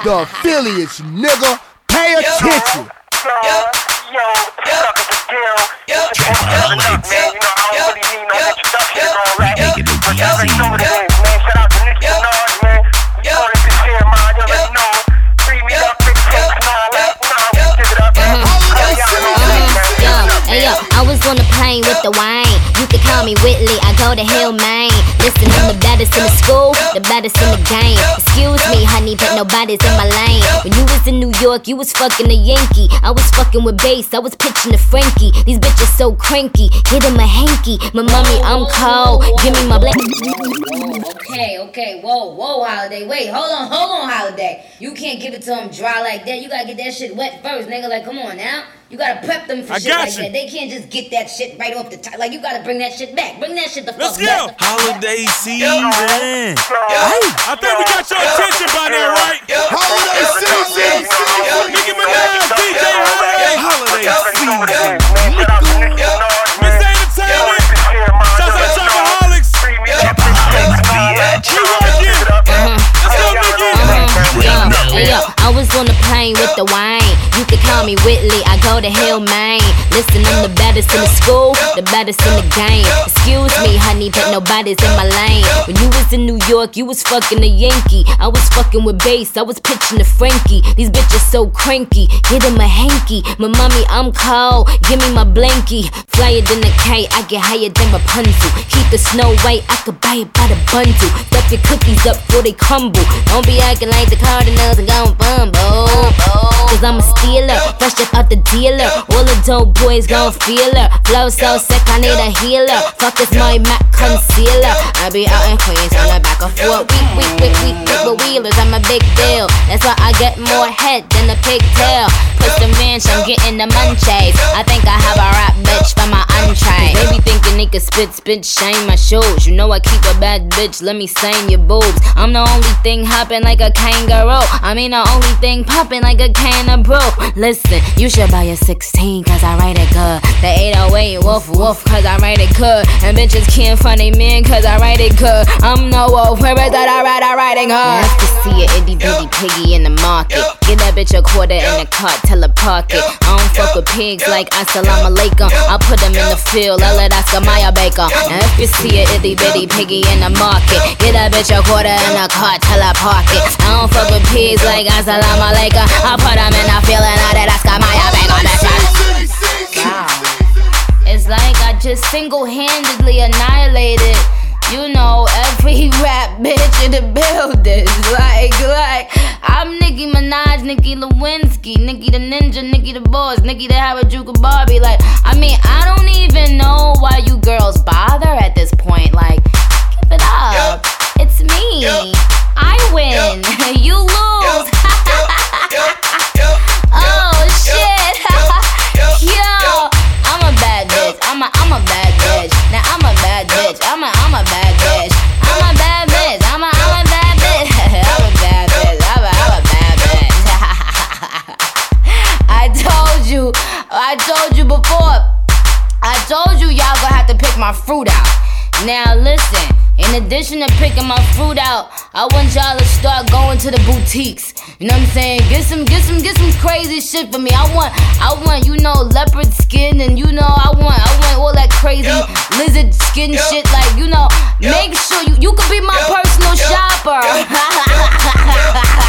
the affiliates, nigga. Pay attention. I was on the plane with the wine. You could call me Whitley, I go to Hill, Maine. Listen, I'm the baddest in the school, the baddest in the game. Excuse me, honey, but nobody's in my lane. When you was in New York, you was fucking a Yankee. I was fucking with bass, I was pitching to Frankie. These bitches so cranky, get him a hanky. My mommy, I'm cold, give me my blanket. Okay, whoa, Holiday. Wait, hold on, Holiday. You can't give it to them dry like that. You gotta get that shit wet first, nigga. Like, come on now. You gotta prep them for shit like that. They can't just get that shit right off the top. Like, you gotta bring that shit back. Bring that shit the fuck back. Holiday season. Hey, I think we got your attention by now, right? Holiday season. Nicki Minaj, DJ Holiday season. Miss Entertainment. Shouts out Chopaholics. We working. Let's go, Nicki. I was on the plane with the wine. You could call me Whitley, I go to Hill, Maine. Listen, I'm the baddest in the school, the baddest in the game. Excuse me, honey, but nobody's in my lane. When you was in New York, you was fucking a Yankee. I was fucking with bass, I was pitching to Frankie. These bitches so cranky, get him a hanky. My mommy, I'm cold, give me my blankie. Flyer than a kite, I get higher than Rapunzel. Keep the snow white, I could buy it by the bundle. Stuff your cookies up before they crumble. Don't be acting like the Cardinals and gon' fumble. Cause I'm a stealer, fresh up out the dealer. All the dope boys gon' feel her. Flow so sick, I need a healer. Fuck is my Mac concealer. I be out in Queens on the back of 4 week with wheelers. I'm a big deal. That's why I get more head than a pigtail. Put the ranch, I'm getting the munchies. I think I have a rap bitch for my entree. Baby thinking they can spit, shine my shoes. You know I keep a bad bitch, let me sign your boobs. I'm the only thing hopping like a kangaroo. I mean the only thing popping like a can of brew. Listen, you should buy a 16 cause I write it good. The 808 woof cause I write it good. And bitches can't find a man cause I write it good. I'm no wolf, where is that I write it good. Nice to see a itty bitty piggy in the market. Give that bitch a quarter in the cart, tell her park it. I don't fuck with pigs like assalamu alaikum. I put them in the field, I let Oscar Mayer Baker. And if you see a itty bitty piggy in the market, give that bitch a quarter in the cart, tell her park it. I don't fuck with pigs like assalamu alaikum. I put them in the field and I let Oscar Mayer Baker. Wow. It's like I just single-handedly annihilated, you know, every rap bitch in the building. Like, I'm Nicki Minaj, Nicki Lewinsky, Nicki the Ninja, Nicki the Boss, Nicki the Harajuku Barbie. Like, I mean, I don't even know why you girls bother at this point. Like, give it up. It's me. I win. You lose. Oh, shit. Yo, I'm a bad bitch. I'm a bad bitch. Now I'm a bad bitch. I'm a bad bitch. I'm a bad bitch. I'm a bad bitch. I'm a bad bitch. I'm a bad bitch. I told you before. I told you y'all gonna have to pick my fruit out. Now listen, in addition to picking my fruit out, I want y'all to start going to the boutiques. You know what I'm saying? Get some crazy shit for me. I want, you know, leopard skin, and you know, I want all that crazy lizard skin shit. Like, you know, make sure you could be my personal shopper.